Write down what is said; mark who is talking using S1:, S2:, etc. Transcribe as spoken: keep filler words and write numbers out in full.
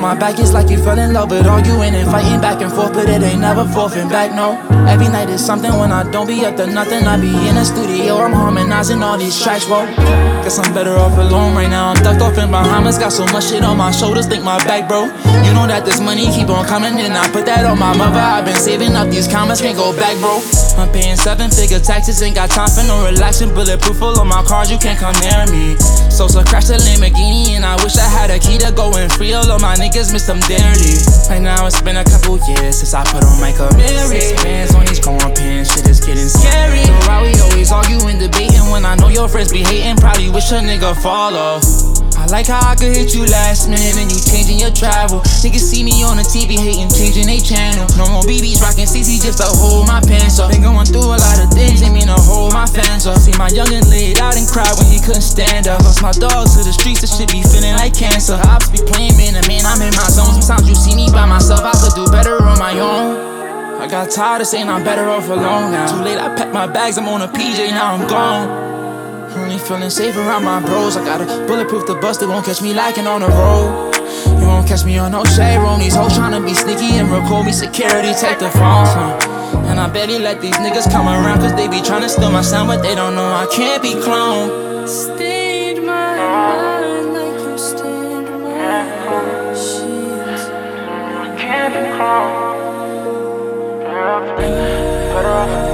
S1: on my back, it's like you fell in love with arguing and fighting back and forth, but it ain't never forthing back, no. Every night is something when I don't be up to nothing. I be in the studio, I'm harmonizing all these tracks, whoa. Guess I'm better off alone right now. I'm ducked off in Bahamas, got so much shit on my shoulders, think my back, bro. You know that this money keep on coming, and I put that on my mother. I've been saving up these commas, can't go back, bro. I'm paying seven figure taxes, ain't got time for no relaxing. Bulletproof full on my cars, you can't come near me. Sosa crashed a Lamborghini, and I wish I had a key to go and free all of my niggas, miss them dearly. Right now it's been a couple years since I put on my Camry. Six bands on these corn pins, shit is getting scary. So why we always arguing, debating when I know your friends be hating? Probably wish a nigga fall off. I like how I could hit you last minute and you changing your travel. Niggas see me on the T V hating, changing they channel. No more B Bs rocking C C just to hold my pants up. Been going through a lot of things, ain't mean to hold my fans up. See my youngin' laid out and cried when he couldn't stand up. Lost my dogs to the streets, this shit be feeling like cancer. Ops be playing man to man, I'm in my zone. Sometimes you see me by myself, I could do better on my own. I got tired of saying I'm better off alone now. Too late, I packed my bags, I'm on a P J, now I'm gone. Only feeling safe around my bros. I got a bulletproof the bus, they won't catch me lacking on the road. You won't catch me on no shade room. These hoes tryna be sneaky and record me. Security take the phones, huh? And I barely let these niggas come around, cause they be tryna steal my sound, but they don't know I can't be cloned.
S2: Stayed my mind like you stayed my sheets.
S1: I can't be cloned. Better off